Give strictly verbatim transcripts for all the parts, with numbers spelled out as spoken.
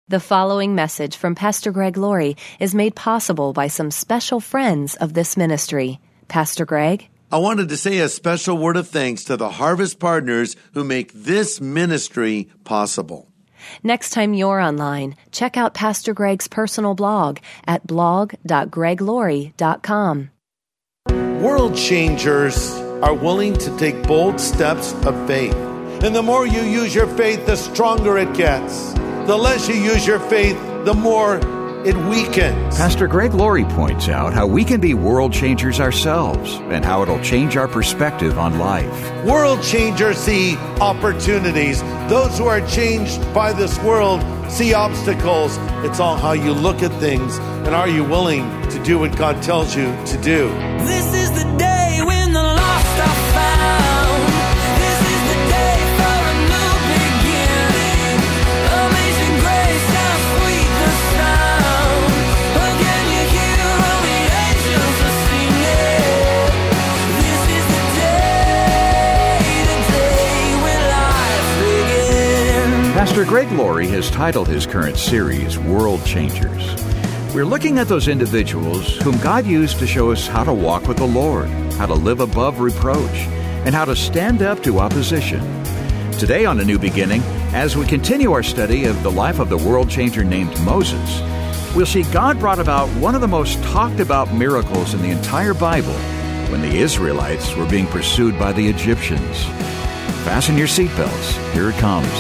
The following message from Pastor Greg Laurie is made possible by some special friends of this ministry. Pastor Greg? I wanted to say a special word of thanks to the Harvest Partners who make this ministry possible. Next time you're online, check out Pastor Greg's personal blog at blog dot greg laurie dot com. World changers are willing to take bold steps of faith. And the more you use your faith, the stronger it gets. The less you use your faith, the more it weakens. Pastor Greg Laurie points out how we can be world changers ourselves and how it'll change our perspective on life. World changers see opportunities. Those who are changed by this world see obstacles. It's all how you look at things, and are you willing to do what God tells you to do? This is the day when the lost are found. This is the day for a new beginning. Amazing grace, how sweet the sound. Again you hear all the angels are singing. This is the day, the day when life begins. Pastor Greg Laurie has titled his current series, World Changers. We're looking at those individuals whom God used to show us how to walk with the Lord, how to live above reproach, and how to stand up to opposition. Today on A New Beginning, as we continue our study of the life of the world changer named Moses, we'll see God brought about one of the most talked about miracles in the entire Bible when the Israelites were being pursued by the Egyptians. Fasten your seatbelts. Here it comes.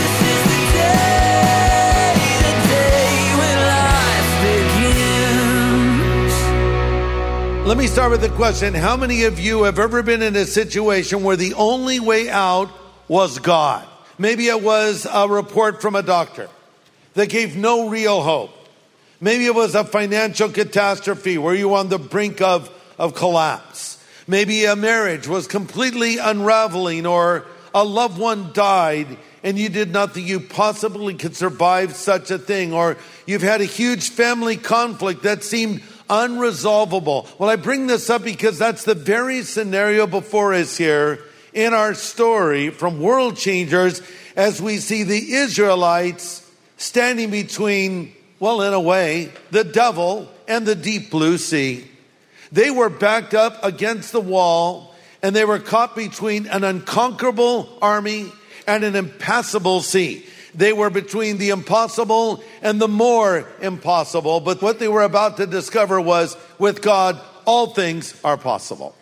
Let me start with the question. How many of you have ever been in a situation where the only way out was God? Maybe it was a report from a doctor that gave no real hope. Maybe it was a financial catastrophe where you were on the brink of, of collapse. Maybe a marriage was completely unraveling, or a loved one died and you did not think you possibly could survive such a thing. Or you've had a huge family conflict that seemed unresolvable. Well, I bring this up because that's the very scenario before us here in our story from World Changers, as we see the Israelites standing between, well, in a way, the devil and the deep blue sea. They were backed up against the wall, and they were caught between an unconquerable army and an impassable sea. They were between the impossible and the more impossible. But what they were about to discover was, with God, all things are possible.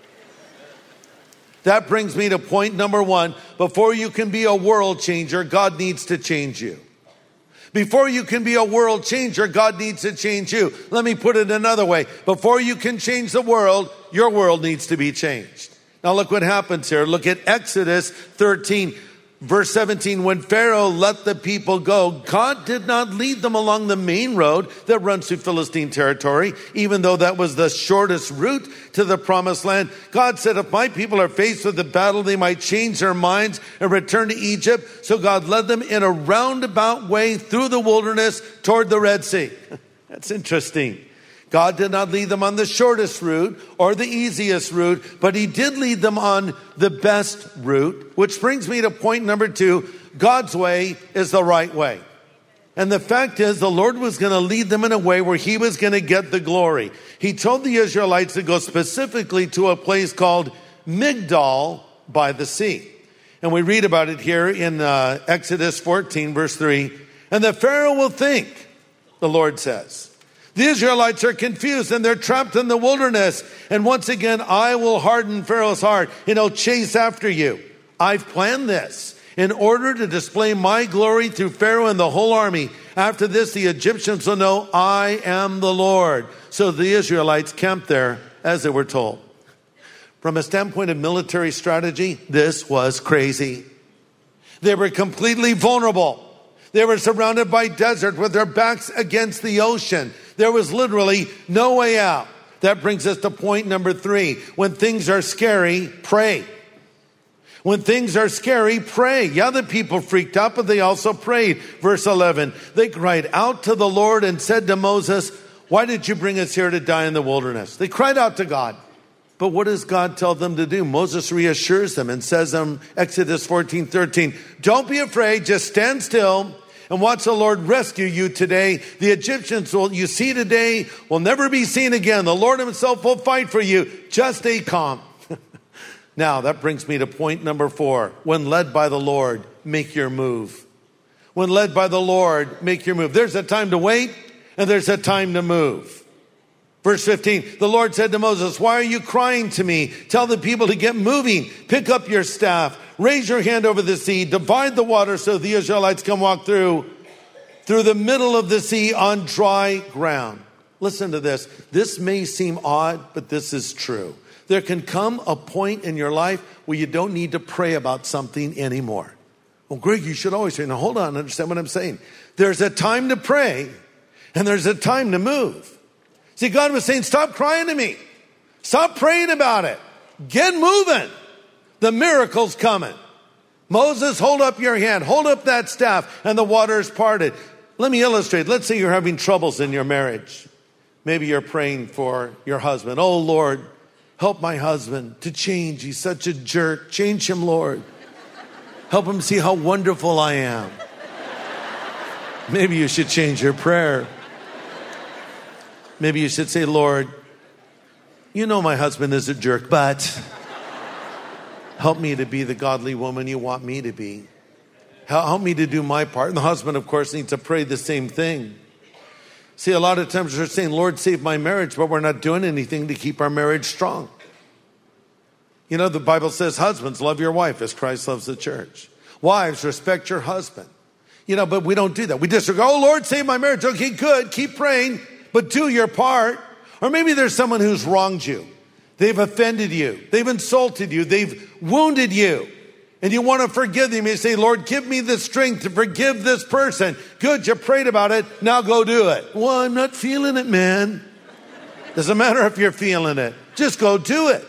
That brings me to point number one. Before you can be a world changer, God needs to change you. Before you can be a world changer, God needs to change you. Let me put it another way. Before you can change the world, your world needs to be changed. Now look what happens here. Look at Exodus thirteen. Verse seventeen, when Pharaoh let the people go, God did not lead them along the main road that runs through Philistine territory, even though that was the shortest route to the promised land. God said, if my people are faced with the battle, they might change their minds and return to Egypt. So God led them in a roundabout way through the wilderness toward the Red Sea. That's interesting. God did not lead them on the shortest route or the easiest route, but he did lead them on the best route, which brings me to point number two. God's way is the right way. And the fact is, the Lord was going to lead them in a way where he was going to get the glory. He told the Israelites to go specifically to a place called Migdal by the sea. And we read about it here in uh, Exodus fourteen, verse three. And the Pharaoh will think, the Lord says. The Israelites are confused and they're trapped in the wilderness. And once again, I will harden Pharaoh's heart and he'll chase after you. I've planned this in order to display my glory through Pharaoh and the whole army. After this, the Egyptians will know I am the Lord. So the Israelites camped there as they were told. From a standpoint of military strategy, this was crazy. They were completely vulnerable. They were surrounded by desert with their backs against the ocean. There was literally no way out. That brings us to point number three. When things are scary, pray. When things are scary, pray. Yeah, the people freaked out, but they also prayed. Verse eleven, they cried out to the Lord and said to Moses, why did you bring us here to die in the wilderness? They cried out to God. But what does God tell them to do? Moses reassures them and says in Exodus fourteen thirteen, don't be afraid, just stand still and watch the Lord rescue you today. The Egyptians will, you see today will never be seen again. The Lord himself will fight for you. Just stay calm. Now, that brings me to point number four. When led by the Lord, make your move. When led by the Lord, make your move. There's a time to wait, and there's a time to move. Verse fifteen, the Lord said to Moses, why are you crying to me? Tell the people to get moving. Pick up your staff. Raise your hand over the sea. Divide the water so the Israelites can walk through, through the middle of the sea on dry ground. Listen to this. This may seem odd, but this is true. There can come a point in your life where you don't need to pray about something anymore. Well, Greg, you should always say, now hold on, understand what I'm saying. There's a time to pray, and there's a time to move. See, God was saying, stop crying to me. Stop praying about it. Get moving. The miracle's coming. Moses, hold up your hand. Hold up that staff, and the water's parted. Let me illustrate. Let's say you're having troubles in your marriage. Maybe you're praying for your husband. Oh, Lord, help my husband to change. He's such a jerk. Change him, Lord. Help him see how wonderful I am. Maybe you should change your prayer. Maybe you should say, Lord, you know my husband is a jerk, but help me to be the godly woman you want me to be. Help me to do my part. And the husband, of course, needs to pray the same thing. See, a lot of times we're saying, Lord, save my marriage, but we're not doing anything to keep our marriage strong. You know, the Bible says, husbands, love your wife as Christ loves the church. Wives, respect your husband. You know, but we don't do that. We just go, oh, Lord, save my marriage. Okay, good. Keep praying, but do your part. Or maybe there's someone who's wronged you. They've offended you. They've insulted you. They've wounded you. And you want to forgive them. You say, Lord, give me the strength to forgive this person. Good, you prayed about it. Now go do it. Well, I'm not feeling it, man. Doesn't matter if you're feeling it. Just go do it.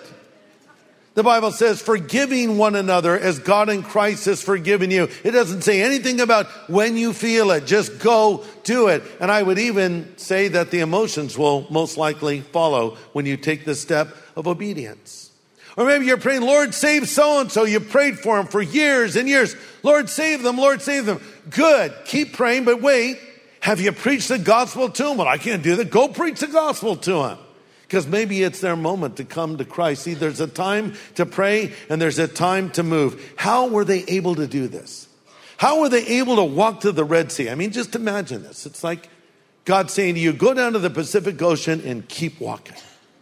The Bible says, forgiving one another as God in Christ has forgiven you. It doesn't say anything about when you feel it. Just go do it. And I would even say that the emotions will most likely follow when you take the step of obedience. Or maybe you're praying, Lord, save so-and-so. You prayed for him for years and years. Lord, save them. Lord, save them. Good. Keep praying, but wait. Have you preached the gospel to them? Well, I can't do that. Go preach the gospel to them. Because maybe it's their moment to come to Christ. See, there's a time to pray and there's a time to move. How were they able to do this? How were they able to walk to the Red Sea? I mean, just imagine this. It's like God saying to you, go down to the Pacific Ocean and keep walking.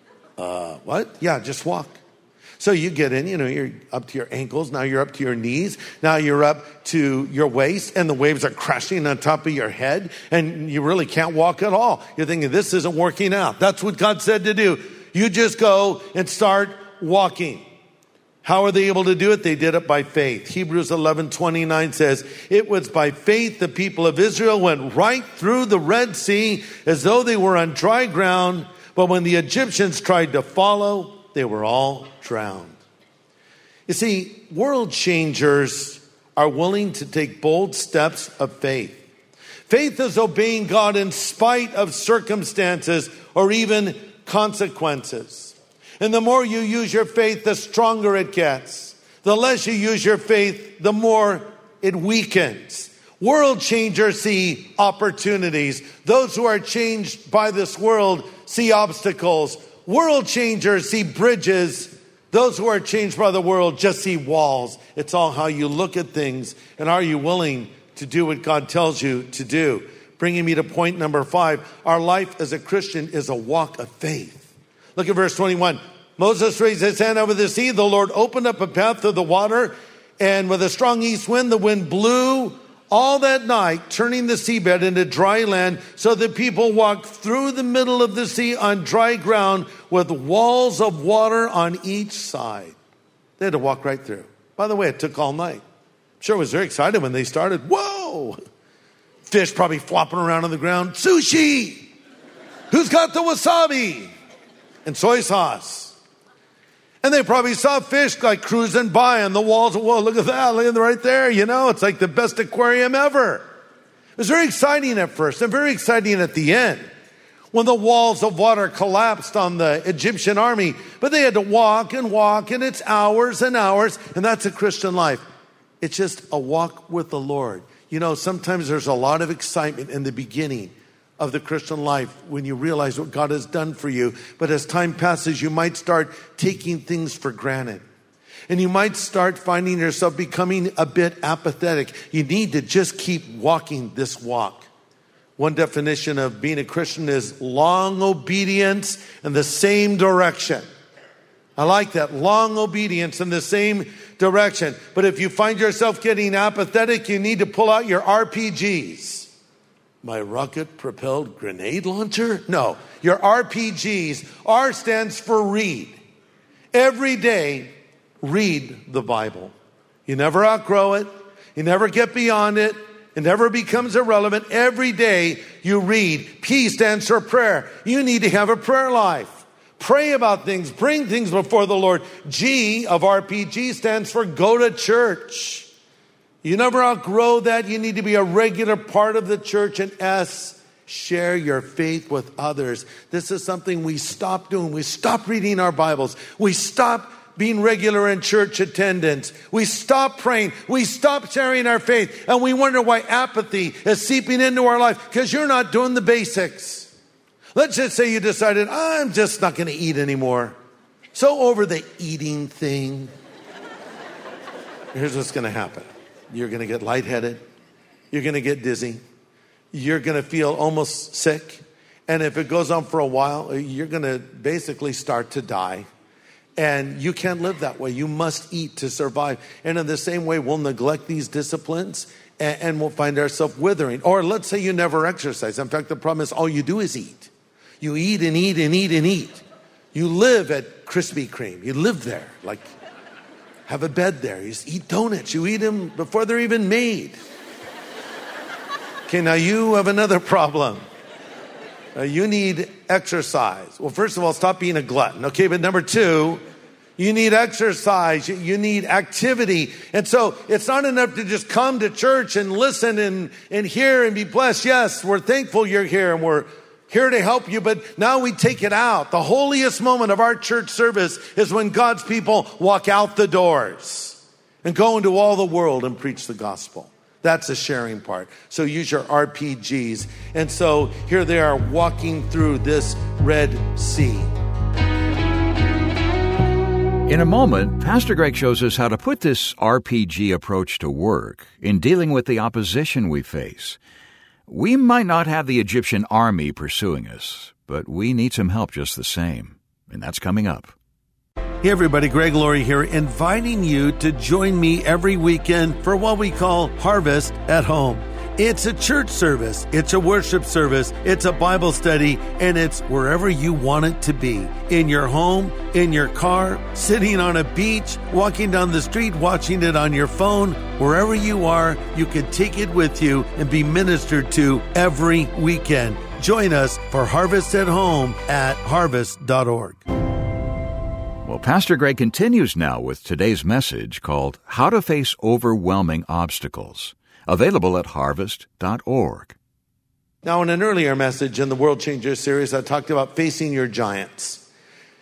Uh, what? Yeah, just walk. So you get in, you know, you're up to your ankles. Now you're up to your knees. Now you're up to your waist and the waves are crashing on top of your head and you really can't walk at all. You're thinking, this isn't working out. That's what God said to do. You just go and start walking. How are they able to do it? They did it by faith. Hebrews eleven twenty-nine says, it was by faith the people of Israel went right through the Red Sea as though they were on dry ground. But when the Egyptians tried to follow, they were all drowned. You see, world changers are willing to take bold steps of faith. Faith is obeying God in spite of circumstances or even consequences. And the more you use your faith, the stronger it gets. The less you use your faith, the more it weakens. World changers see opportunities. Those who are changed by this world see obstacles. World changers see bridges. Those who are changed by the world just see walls. It's all how you look at things and are you willing to do what God tells you to do. Bringing me to point number five. Our life as a Christian is a walk of faith. Look at verse twenty-one. Moses raised his hand over the sea. The Lord opened up a path through the water, and with a strong east wind, the wind blew all that night, turning the seabed into dry land, so that people walked through the middle of the sea on dry ground with walls of water on each side. They had to walk right through. By the way, it took all night. I'm sure I was very excited when they started. Whoa! Fish probably flopping around on the ground. Sushi! Who's got the wasabi? And soy sauce. And they probably saw fish like cruising by on the walls. Whoa, look at that. Look at that right there. You know, it's like the best aquarium ever. It was very exciting at first and very exciting at the end when the walls of water collapsed on the Egyptian army. But they had to walk and walk, and it's hours and hours. And that's a Christian life. It's just a walk with the Lord. You know, sometimes there's a lot of excitement in the beginning of the Christian life when you realize what God has done for you. But as time passes, you might start taking things for granted. And you might start finding yourself becoming a bit apathetic. You need to just keep walking this walk. One definition of being a Christian is long obedience in the same direction. I like that, long obedience in the same direction. But if you find yourself getting apathetic, you need to pull out your R P Gs. My rocket-propelled grenade launcher? No, your R P Gs. R stands for read. Every day, read the Bible. You never outgrow it. You never get beyond it. It never becomes irrelevant. Every day you read. P stands for prayer. You need to have a prayer life. Pray about things. Bring things before the Lord. G of R P G stands for go to church. You never outgrow that. You need to be a regular part of the church. And S, share your faith with others. This is something we stop doing. We stop reading our Bibles. We stop being regular in church attendance. We stop praying. We stop sharing our faith. And we wonder why apathy is seeping into our life because you're not doing the basics. Let's just say you decided, I'm just not going to eat anymore. So over the eating thing. Here's what's going to happen. You're going to get lightheaded. You're going to get dizzy. You're going to feel almost sick. And if it goes on for a while, you're going to basically start to die. And you can't live that way. You must eat to survive. And in the same way, we'll neglect these disciplines and, and we'll find ourselves withering. Or let's say you never exercise. In fact, the problem is all you do is eat. You eat and eat and eat and eat. You live at Krispy Kreme. You live there. Like, have a bed there. You just eat donuts. You eat them before they're even made. Okay, now you have another problem. Uh, you need exercise. Well, first of all, stop being a glutton. Okay, but number two, you need exercise. You, you need activity. And so it's not enough to just come to church and listen and, and hear and be blessed. Yes, we're thankful you're here and we're here to help you, but now we take it out. The holiest moment of our church service is when God's people walk out the doors and go into all the world and preach the gospel. That's the sharing part. So use your R P Gs. And so here they are walking through this Red Sea. In a moment, Pastor Greg shows us how to put this R P G approach to work in dealing with the opposition we face. We might not have the Egyptian army pursuing us, but we need some help just the same. And that's coming up. Hey everybody, Greg Laurie here, inviting you to join me every weekend for what we call Harvest at Home. It's a church service, it's a worship service, it's a Bible study, and it's wherever you want it to be. In your home, in your car, sitting on a beach, walking down the street, watching it on your phone. Wherever you are, you can take it with you and be ministered to every weekend. Join us for Harvest at Home at harvest dot org. Well, Pastor Greg continues now with today's message called How to Face Overwhelming Obstacles, available at harvest dot org. Now, in an earlier message in the World Changer series, I talked about facing your giants.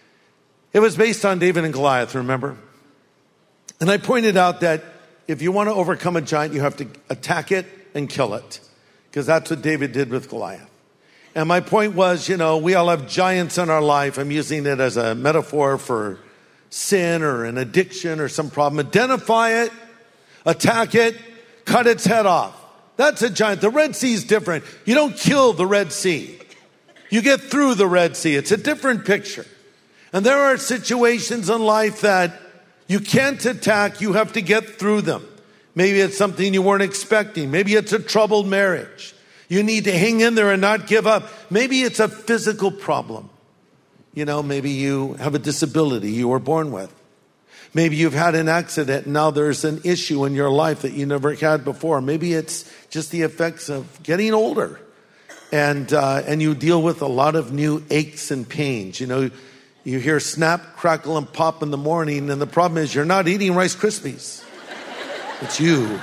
It was based on David and Goliath, remember? And I pointed out that if you want to overcome a giant, you have to attack it and kill it, because that's what David did with Goliath. And my point was, you know, we all have giants in our life. I'm using it as a metaphor for sin or an addiction or some problem. Identify it, attack it, cut its head off. That's a giant. The Red Sea is different. You don't kill the Red Sea. You get through the Red Sea. It's a different picture. And there are situations in life that you can't attack. You have to get through them. Maybe it's something you weren't expecting. Maybe it's a troubled marriage. You need to hang in there and not give up. Maybe it's a physical problem. You know, maybe you have a disability you were born with. Maybe you've had an accident and now there's an issue in your life that you never had before. Maybe it's just the effects of getting older. And uh, and you deal with a lot of new aches and pains. You know, you hear snap, crackle, and pop in the morning, and the problem is you're not eating Rice Krispies. It's you.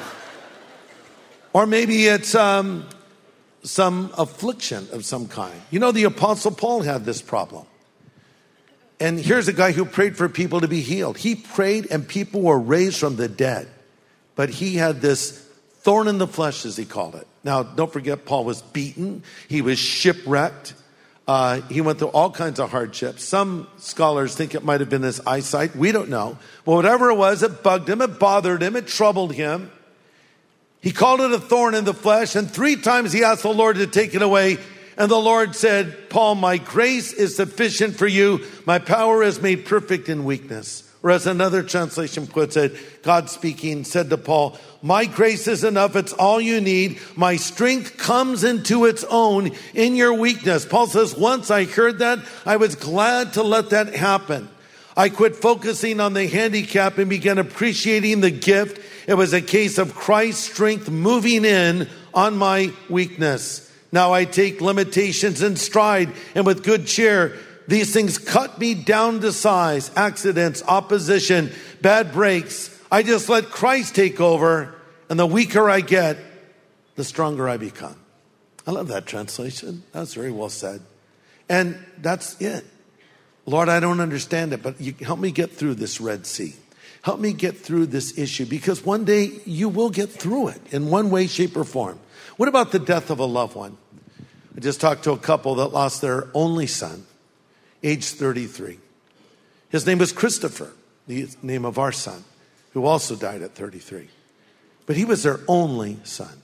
Or maybe it's um, some affliction of some kind. You know, the Apostle Paul had this problem. And here's a guy who prayed for people to be healed. He prayed and people were raised from the dead. But he had this Thorn in the flesh, as he called it. Now, don't forget, Paul was beaten. He was shipwrecked. Uh, he went through all kinds of hardships. Some scholars think it might have been his eyesight. We don't know. But whatever it was, it bugged him. It bothered him. It troubled him. He called it a thorn in the flesh. And three times he asked the Lord to take it away. And the Lord said, Paul, my grace is sufficient for you. My power is made perfect in weakness. Or as another translation puts it, God speaking said to Paul, my grace is enough. It's all you need. My strength comes into its own in your weakness. Paul says, once I heard that, I was glad to let that happen. I quit focusing on the handicap and began appreciating the gift. It was a case of Christ's strength moving in on my weakness. Now I take limitations in stride and with good cheer. These things cut me down to size, accidents, opposition, bad breaks. I just let Christ take over, and the weaker I get, the stronger I become. I love that translation. That's very well said. And that's it. Lord, I don't understand it, but you help me get through this Red Sea. Help me get through this issue, because one day you will get through it in one way, shape, or form. What about the death of a loved one? I just talked to a couple that lost their only son, age thirty-three. His name was Christopher, the name of our son, who also died at thirty-three. But he was their only son.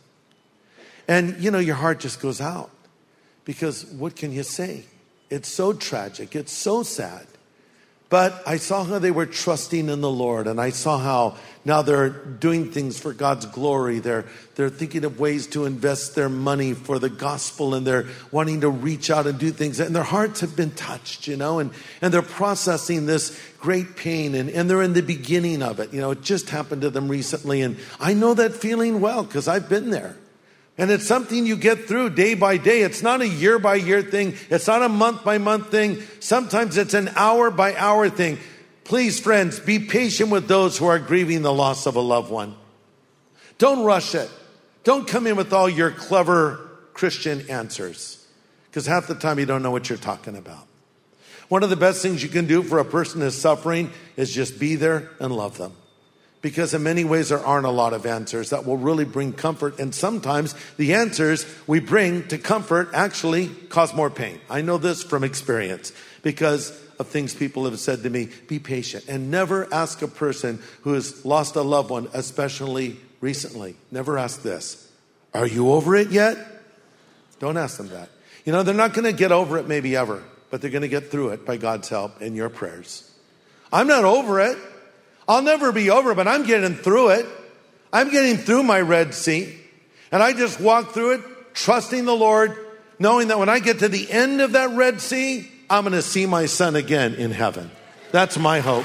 And, you know, your heart just goes out, because what can you say? It's so tragic. It's so sad. But I saw how they were trusting in the Lord, and I saw how now they're doing things for God's glory. They're, they're thinking of ways to invest their money for the gospel, and they're wanting to reach out and do things. And their hearts have been touched, you know, and, and they're processing this great pain, and, and they're in the beginning of it. You know, it just happened to them recently, and I know that feeling well because I've been there. And it's something you get through day by day. It's not a year by year thing. It's not a month by month thing. Sometimes it's an hour by hour thing. Please, friends, be patient with those who are grieving the loss of a loved one. Don't rush it. Don't come in with all your clever Christian answers, because half the time you don't know what you're talking about. One of the best things you can do for a person who's suffering is just be there and love them. Because in many ways, there aren't a lot of answers that will really bring comfort. And sometimes the answers we bring to comfort actually cause more pain. I know this from experience because of things people have said to me. Be patient and never ask a person who has lost a loved one, especially recently. Never ask this. Are you over it yet? Don't ask them that. You know, they're not going to get over it maybe ever, but they're going to get through it by God's help and your prayers. I'm not over it. I'll never be over, but I'm getting through it. I'm getting through my Red Sea. And I just walk through it, trusting the Lord, knowing that when I get to the end of that Red Sea, I'm going to see my son again in heaven. That's my hope.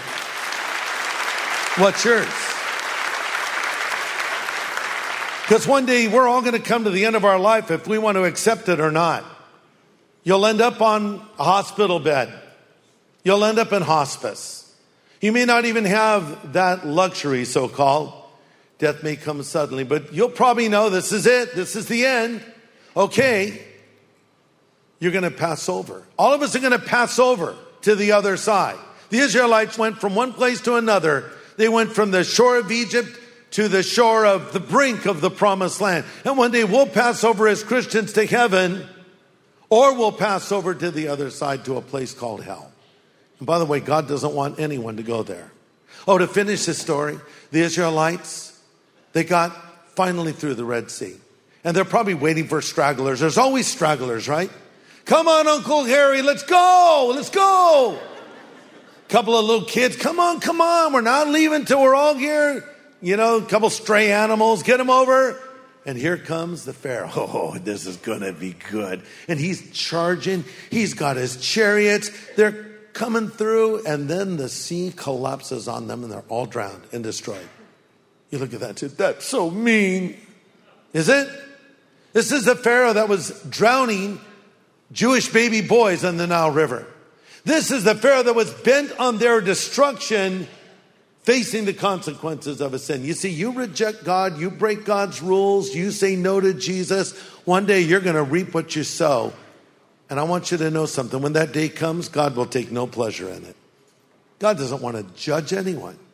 What's yours? Because one day we're all going to come to the end of our life if we want to accept it or not. You'll end up on a hospital bed. You'll end up in hospice. You may not even have that luxury, so-called. Death may come suddenly, but you'll probably know this is it. This is the end. Okay. You're going to pass over. All of us are going to pass over to the other side. The Israelites went from one place to another. They went from the shore of Egypt to the shore of the brink of the promised land. And one day we'll pass over as Christians to heaven, or we'll pass over to the other side to a place called hell. And by the way, God doesn't want anyone to go there. Oh, to finish this story, the Israelites, they got finally through the Red Sea. And they're probably waiting for stragglers. There's always stragglers, right? Come on, Uncle Harry, let's go, let's go. Couple of little kids, come on, come on. We're not leaving till we're all here. You know, a couple stray animals, get them over. And here comes the Pharaoh. Oh, this is going to be good. And he's charging. He's got his chariots. They're coming through, and then the sea collapses on them, and they're all drowned and destroyed. You look at that too. That's so mean. Is it? This is the Pharaoh that was drowning Jewish baby boys in the Nile River. This is the Pharaoh that was bent on their destruction, facing the consequences of a sin. You see, you reject God, you break God's rules, you say no to Jesus. One day you're going to reap what you sow. And I want you to know something. When that day comes, God will take no pleasure in it. God doesn't want to judge anyone.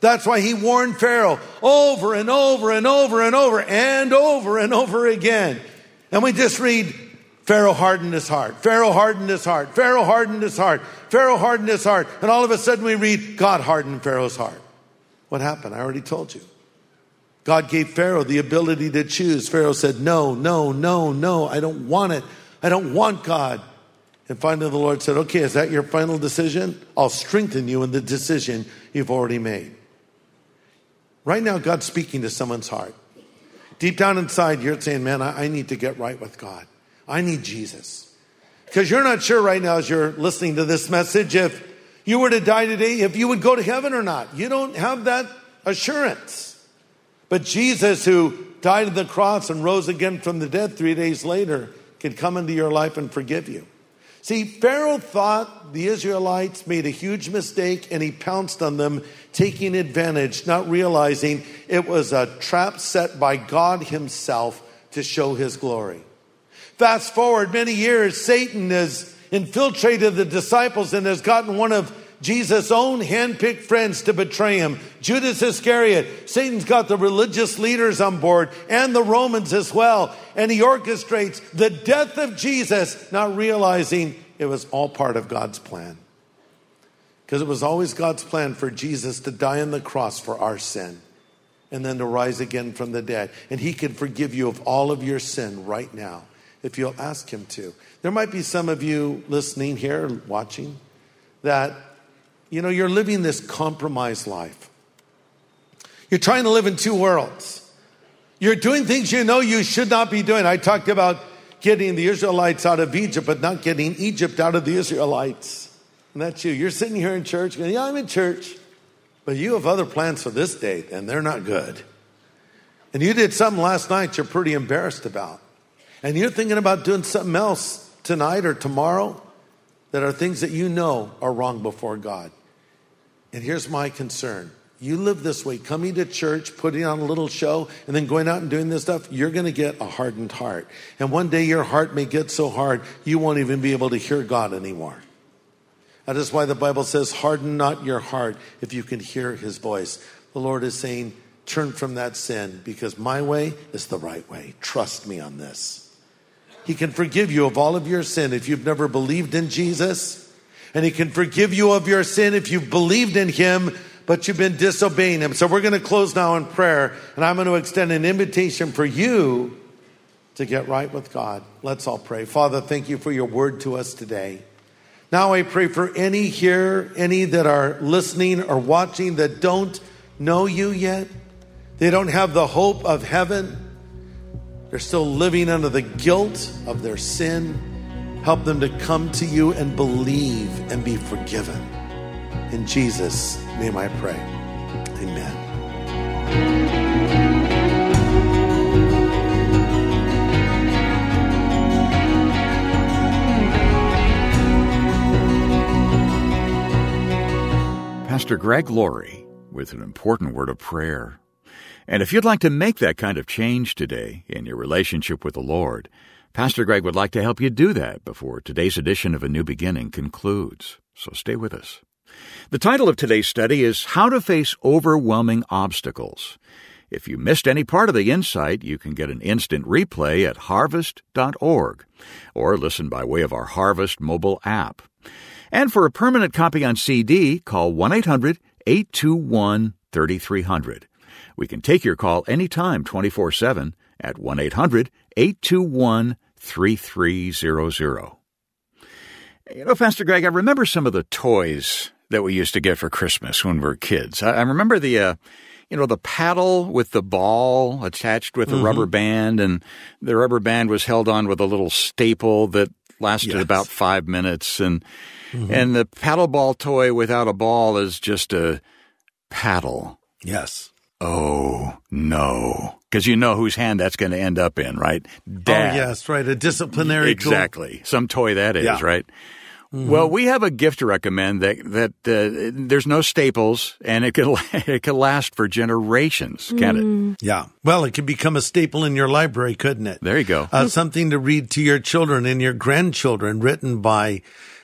That's why he warned Pharaoh over and over and over and over and over and over again. And we just read, Pharaoh hardened his heart. Pharaoh hardened his heart. Pharaoh hardened his heart. Pharaoh hardened his heart. And all of a sudden we read, God hardened Pharaoh's heart. What happened? I already told you. God gave Pharaoh the ability to choose. Pharaoh said, no, no, no, no, I don't want it. I don't want God. And finally the Lord said, okay, is that your final decision? I'll strengthen you in the decision you've already made. Right now, God's speaking to someone's heart. Deep down inside, you're saying, man, I, I need to get right with God. I need Jesus. Because you're not sure right now as you're listening to this message, if you were to die today, if you would go to heaven or not. You don't have that assurance. But Jesus, who died on the cross and rose again from the dead three days later, can come into your life and forgive you. See, Pharaoh thought the Israelites made a huge mistake and he pounced on them, taking advantage, not realizing it was a trap set by God himself to show his glory. Fast forward many years, Satan has infiltrated the disciples and has gotten one of Jesus' own handpicked friends to betray him, Judas Iscariot. Satan's got the religious leaders on board and the Romans as well. And he orchestrates the death of Jesus, not realizing it was all part of God's plan. Because it was always God's plan for Jesus to die on the cross for our sin and then to rise again from the dead. And he can forgive you of all of your sin right now if you'll ask him to. There might be some of you listening here, watching, that you know, you're living this compromised life. You're trying to live in two worlds. You're doing things you know you should not be doing. I talked about getting the Israelites out of Egypt, but not getting Egypt out of the Israelites. And that's you. You're sitting here in church going, yeah, I'm in church. But you have other plans for this date, and they're not good. And you did something last night you're pretty embarrassed about. And you're thinking about doing something else tonight or tomorrow that are things that you know are wrong before God. And here's my concern. You live this way, coming to church, putting on a little show, and then going out and doing this stuff, you're going to get a hardened heart. And one day your heart may get so hard, you won't even be able to hear God anymore. That is why the Bible says, harden not your heart if you can hear his voice. The Lord is saying, turn from that sin because my way is the right way. Trust me on this. He can forgive you of all of your sin if you've never believed in Jesus. And he can forgive you of your sin if you've believed in him, but you've been disobeying him. So we're going to close now in prayer. And I'm going to extend an invitation for you to get right with God. Let's all pray. Father, thank you for your word to us today. Now I pray for any here, any that are listening or watching that don't know you yet. They don't have the hope of heaven. They're still living under the guilt of their sin. Help them to come to you and believe and be forgiven. In Jesus' name I pray. Amen. Pastor Greg Laurie with an important word of prayer. And if you'd like to make that kind of change today in your relationship with the Lord, Pastor Greg would like to help you do that before today's edition of A New Beginning concludes. So stay with us. The title of today's study is How to Face Overwhelming Obstacles. If you missed any part of the insight, you can get an instant replay at harvest dot org or listen by way of our Harvest mobile app. And for a permanent copy on C D, call one eight hundred eight two one three three zero zero. We can take your call anytime, twenty-four seven, at one eight hundred eight two one three three zero zero. You know, Pastor Greg, I remember some of the toys that we used to get for Christmas when we were kids. I, I remember the, uh, you know, the paddle with the ball attached with a mm-hmm. rubber band, and the rubber band was held on with a little staple that lasted yes. about five minutes. And, mm-hmm. and the paddle ball toy without a ball is just a paddle. Yes. Oh, no. Because you know whose hand that's going to end up in, right? Dad. Oh, yes, right. A disciplinary exactly. tool. Some toy that is, yeah. right? Mm-hmm. Well, we have a gift to recommend that that uh, there's no staples, and it can it can last for generations, can mm. it? Yeah. Well, it could become a staple in your library, couldn't it? There you go. Uh, something to read to your children and your grandchildren, written by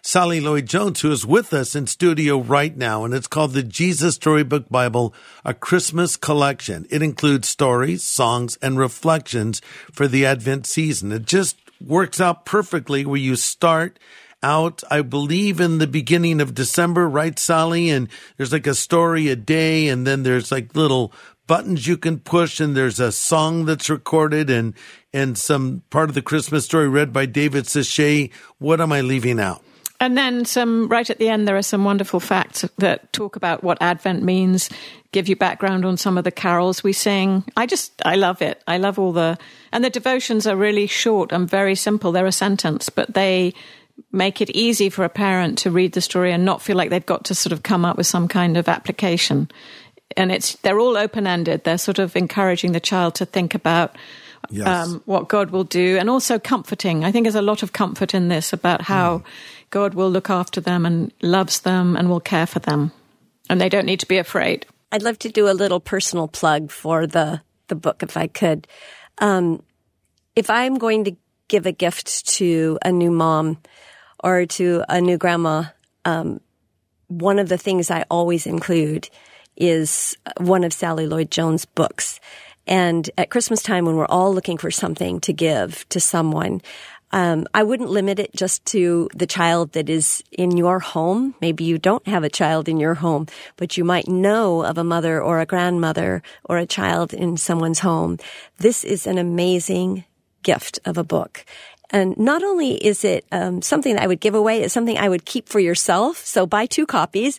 Sally Lloyd-Jones, who is with us in studio right now, and it's called the Jesus Storybook Bible, a Christmas collection. It includes stories, songs, and reflections for the Advent season. It just works out perfectly where you start out, I believe, in the beginning of December, right, Sally? And there's like a story a day, and then there's like little buttons you can push, and there's a song that's recorded, and and some part of the Christmas story read by David Sachet. What am I leaving out? And then some, right at the end, there are some wonderful facts that talk about what Advent means, give you background on some of the carols we sing. I just, I love it. I love all the, and the devotions are really short and very simple. They're a sentence, but they make it easy for a parent to read the story and not feel like they've got to sort of come up with some kind of application. And it's, they're all open-ended. They're sort of encouraging the child to think about Yes. Um, what God will do, and also comforting. I think there's a lot of comfort in this about how mm. God will look after them and loves them and will care for them, and they don't need to be afraid. I'd love to do a little personal plug for the, the book, if I could. Um, if I'm going to give a gift to a new mom or to a new grandma, um, one of the things I always include is one of Sally Lloyd-Jones' books. And at Christmas time, when we're all looking for something to give to someone, um, I wouldn't limit it just to the child that is in your home. Maybe you don't have a child in your home, but you might know of a mother or a grandmother or a child in someone's home. This is an amazing gift of a book. And not only is it um, something that I would give away, it's something I would keep for yourself. So buy two copies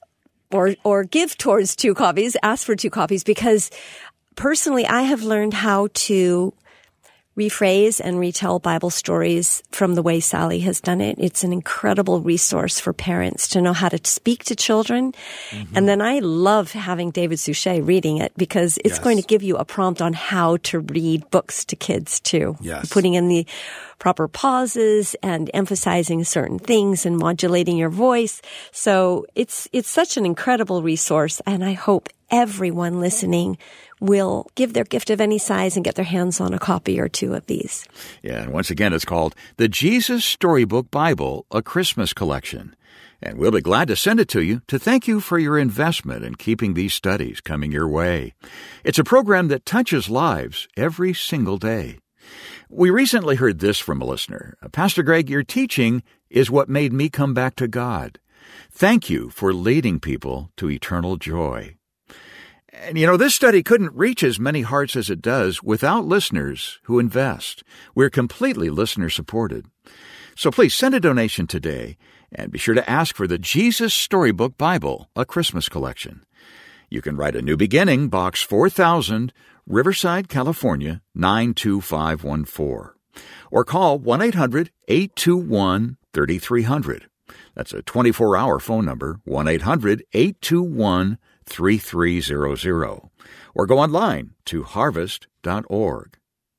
or or give towards two copies, ask for two copies, because personally, I have learned how to rephrase and retell Bible stories from the way Sally has done it. It's an incredible resource for parents to know how to speak to children. Mm-hmm. And then I love having David Suchet reading it, because it's yes. going to give you a prompt on how to read books to kids too. Yes. Putting in the proper pauses and emphasizing certain things and modulating your voice. So it's, it's such an incredible resource, and I hope everyone listening will give their gift of any size and get their hands on a copy or two of these. Yeah, and once again, it's called the Jesus Storybook Bible, a Christmas collection. And we'll be glad to send it to you to thank you for your investment in keeping these studies coming your way. It's a program that touches lives every single day. We recently heard this from a listener. Pastor Greg, your teaching is what made me come back to God. Thank you for leading people to eternal joy. And, you know, this study couldn't reach as many hearts as it does without listeners who invest. We're completely listener-supported. So please send a donation today, and be sure to ask for the Jesus Storybook Bible, a Christmas collection. You can write a New Beginning, Box four thousand, Riverside, California, nine two five one four. Or call one eight hundred eight two one three three zero zero. That's a twenty-four hour phone number, one eight hundred eight two one three three zero zero. Or go online to harvest dot org.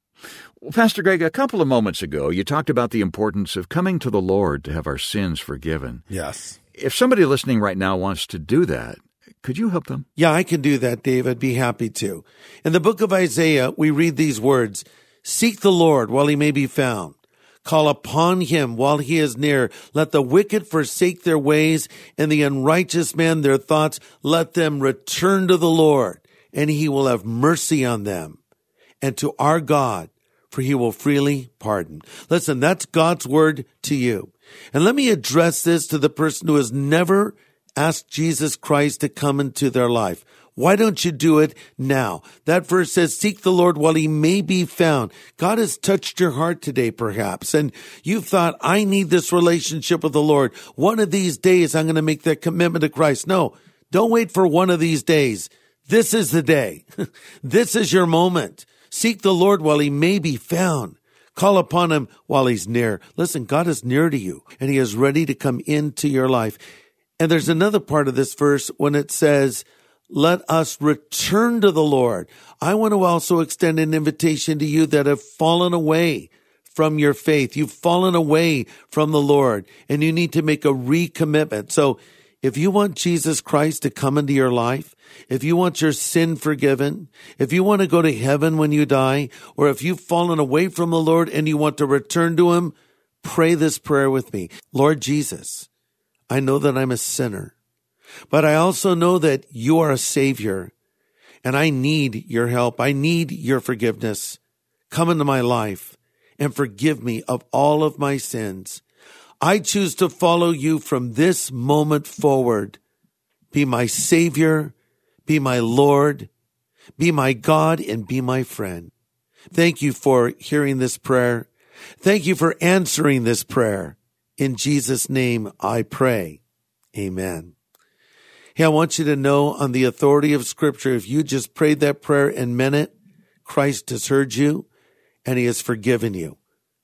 Well, Pastor Greg, a couple of moments ago, you talked about the importance of coming to the Lord to have our sins forgiven. Yes. If somebody listening right now wants to do that, could you help them? Yeah, I can do that, Dave. I'd be happy to. In the book of Isaiah, we read these words: "Seek the Lord while he may be found. Call upon him while he is near. Let the wicked forsake their ways, and the unrighteous man their thoughts. Let them return to the Lord, and he will have mercy on them, and to our God, for he will freely pardon." Listen, that's God's word to you. And let me address this to the person who has never asked Jesus Christ to come into their life. Why don't you do it now? That verse says, seek the Lord while he may be found. God has touched your heart today, perhaps, and you've thought, I need this relationship with the Lord. One of these days, I'm going to make that commitment to Christ. No, don't wait for one of these days. This is the day. This is your moment. Seek the Lord while he may be found. Call upon him while he's near. Listen, God is near to you, and he is ready to come into your life. And there's another part of this verse when it says, let us return to the Lord. I want to also extend an invitation to you that have fallen away from your faith. You've fallen away from the Lord, and you need to make a recommitment. So if you want Jesus Christ to come into your life, if you want your sin forgiven, if you want to go to heaven when you die, or if you've fallen away from the Lord and you want to return to him, pray this prayer with me. Lord Jesus, I know that I'm a sinner, but I also know that you are a Savior, and I need your help. I need your forgiveness. Come into my life and forgive me of all of my sins. I choose to follow you from this moment forward. Be my Savior, be my Lord, be my God, and be my friend. Thank you for hearing this prayer. Thank you for answering this prayer. In Jesus' name I pray. Amen. Hey, I want you to know, on the authority of Scripture, if you just prayed that prayer and meant it, Christ has heard you and he has forgiven you.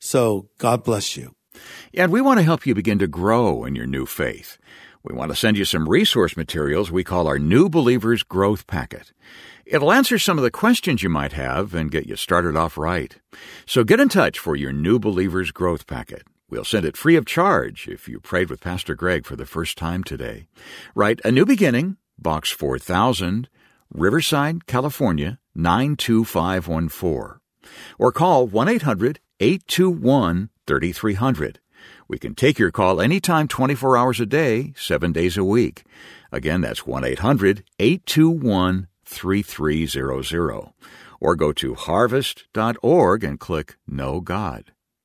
So God bless you. And we want to help you begin to grow in your new faith. We want to send you some resource materials we call our New Believers Growth Packet. It'll answer some of the questions you might have and get you started off right. So get in touch for your New Believers Growth Packet. We'll send it free of charge if you prayed with Pastor Greg for the first time today. Write A New Beginning, Box four thousand, Riverside, California, nine two five one four. Or call one eight hundred eight two one three three zero zero. We can take your call anytime, twenty-four hours a day, seven days a week. Again, that's one eight hundred eight two one three three zero zero. Or go to harvest dot org and click Know God.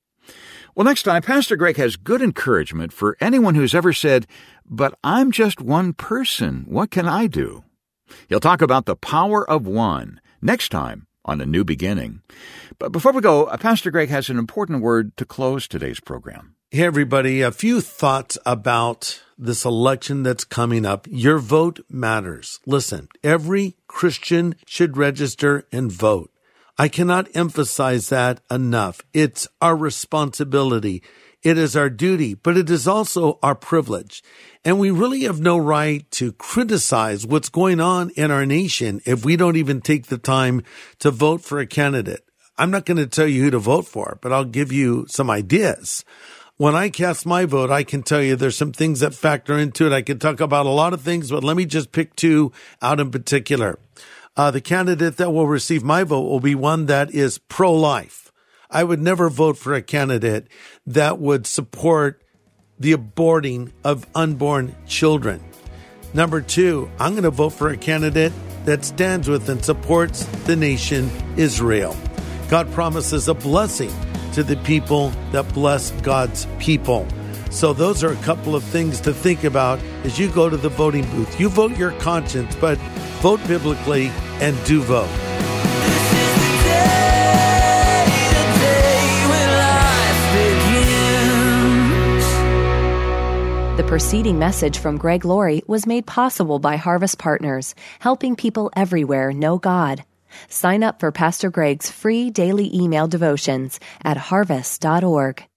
Well, next time, Pastor Greg has good encouragement for anyone who's ever said, "But I'm just one person. What can I do?" He'll talk about the power of one next time on A New Beginning. But before we go, Pastor Greg has an important word to close today's program. Hey, everybody, a few thoughts about this election that's coming up. Your vote matters. Listen, every Christian should register and vote. I cannot emphasize that enough. It's our responsibility. It is our duty, but it is also our privilege. And we really have no right to criticize what's going on in our nation if we don't even take the time to vote for a candidate. I'm not going to tell you who to vote for, but I'll give you some ideas. When I cast my vote, I can tell you there's some things that factor into it. I could talk about a lot of things, but let me just pick two out in particular. Uh, the candidate that will receive my vote will be one that is pro-life. I would never vote for a candidate that would support the aborting of unborn children. Number two, I'm going to vote for a candidate that stands with and supports the nation Israel. God promises a blessing to the people that bless God's people. So those are a couple of things to think about as you go to the voting booth. You vote your conscience, but vote biblically and do vote. The preceding message from Greg Laurie was made possible by Harvest Partners, helping people everywhere know God. Sign up for Pastor Greg's free daily email devotions at harvest dot org.